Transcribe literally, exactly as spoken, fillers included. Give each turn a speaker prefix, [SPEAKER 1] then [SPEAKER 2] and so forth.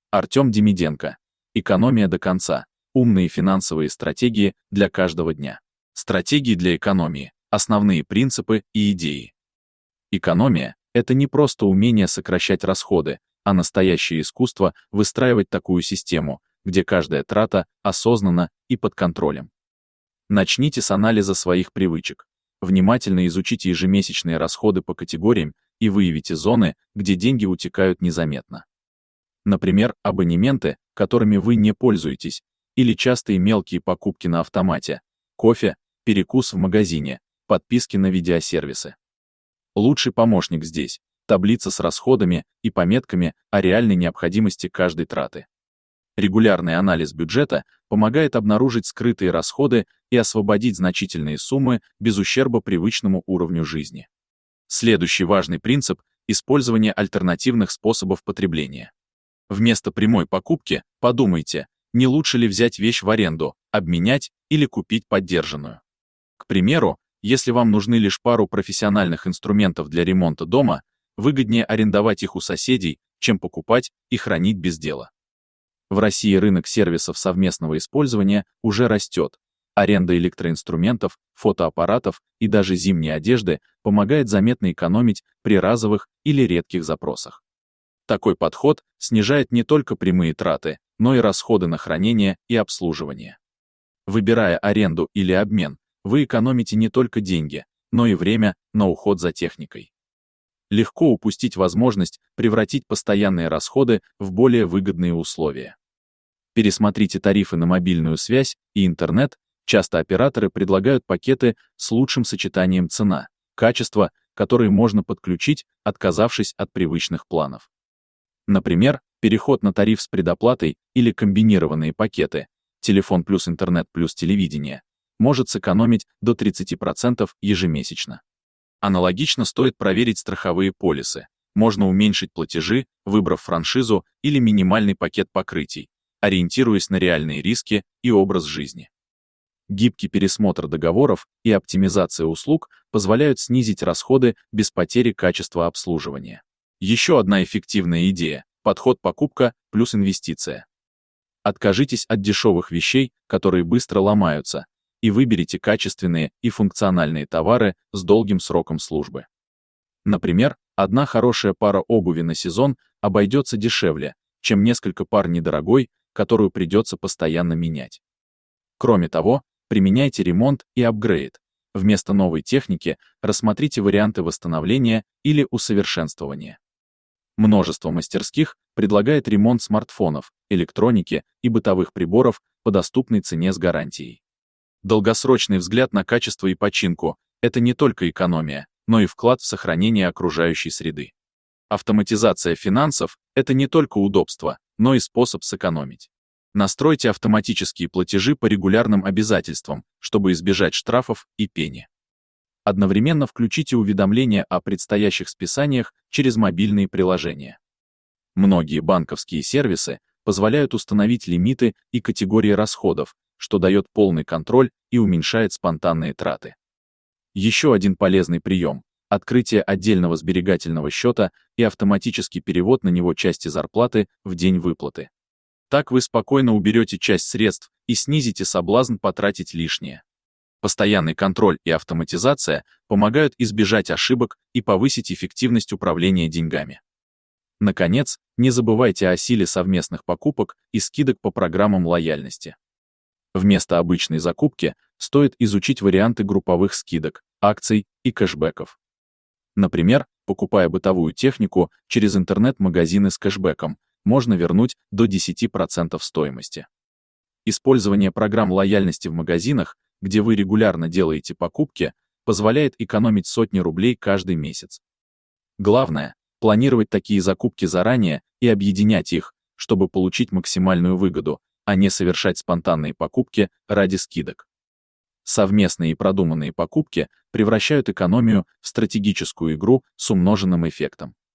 [SPEAKER 1] Артем Демиденко. Экономия до конца. Умные финансовые стратегии для каждого дня. Стратегии для экономии. Основные принципы и идеи. Экономия — это не просто умение сокращать расходы, а настоящее искусство выстраивать такую систему, где каждая трата осознанна и под контролем. Начните с анализа своих привычек. Внимательно изучите ежемесячные расходы по категориям и выявите зоны, где деньги утекают незаметно. Например, абонементы, которыми вы не пользуетесь, или частые мелкие покупки на автомате, кофе, перекус в магазине, подписки на видеосервисы. Лучший помощник здесь — таблица с расходами и пометками о реальной необходимости каждой траты. Регулярный анализ бюджета помогает обнаружить скрытые расходы и освободить значительные суммы без ущерба привычному уровню жизни. Следующий важный принцип — использование альтернативных способов потребления. Вместо прямой покупки подумайте, не лучше ли взять вещь в аренду, обменять или купить поддержанную. К примеру, если вам нужны лишь пару профессиональных инструментов для ремонта дома, выгоднее арендовать их у соседей, чем покупать и хранить без дела. В России рынок сервисов совместного использования уже растет. Аренда электроинструментов, фотоаппаратов и даже зимней одежды помогает заметно экономить при разовых или редких запросах. Такой подход снижает не только прямые траты, но и расходы на хранение и обслуживание. Выбирая аренду или обмен, вы экономите не только деньги, но и время на уход за техникой. Легко упустить возможность превратить постоянные расходы в более выгодные условия. Пересмотрите тарифы на мобильную связь и интернет. Часто операторы предлагают пакеты с лучшим сочетанием цена, качества, которые можно подключить, отказавшись от привычных планов. Например, переход на тариф с предоплатой или комбинированные пакеты, телефон плюс интернет плюс телевидение, может сэкономить до тридцати процентов ежемесячно. Аналогично стоит проверить страховые полисы. Можно уменьшить платежи, выбрав франшизу или минимальный пакет покрытий, ориентируясь на реальные риски и образ жизни. Гибкий пересмотр договоров и оптимизация услуг позволяют снизить расходы без потери качества обслуживания. Еще одна эффективная идея — подход покупка плюс инвестиция. Откажитесь от дешевых вещей, которые быстро ломаются, и выберите качественные и функциональные товары с долгим сроком службы. Например, одна хорошая пара обуви на сезон обойдется дешевле, чем несколько пар недорогой, которую придется постоянно менять. Кроме того, применяйте ремонт и апгрейд. Вместо новой техники рассмотрите варианты восстановления или усовершенствования. Множество мастерских предлагает ремонт смартфонов, электроники и бытовых приборов по доступной цене с гарантией. Долгосрочный взгляд на качество и починку — это не только экономия, но и вклад в сохранение окружающей среды. Автоматизация финансов — это не только удобство, но и способ сэкономить. Настройте автоматические платежи по регулярным обязательствам, чтобы избежать штрафов и пени. Одновременно включите уведомления о предстоящих списаниях через мобильные приложения. Многие банковские сервисы позволяют установить лимиты и категории расходов, что дает полный контроль и уменьшает спонтанные траты. Еще один полезный прием — открытие отдельного сберегательного счета и автоматический перевод на него части зарплаты в день выплаты. Так вы спокойно уберете часть средств и снизите соблазн потратить лишнее. Постоянный контроль и автоматизация помогают избежать ошибок и повысить эффективность управления деньгами. Наконец, не забывайте о силе совместных покупок и скидок по программам лояльности. Вместо обычной закупки стоит изучить варианты групповых скидок, акций и кэшбэков. Например, покупая бытовую технику через интернет-магазины с кэшбэком, можно вернуть до десяти процентов стоимости. Использование программ лояльности в магазинах, где вы регулярно делаете покупки, позволяет экономить сотни рублей каждый месяц. Главное — планировать такие закупки заранее и объединять их, чтобы получить максимальную выгоду, а не совершать спонтанные покупки ради скидок. Совместные и продуманные покупки превращают экономию в стратегическую игру с умноженным эффектом.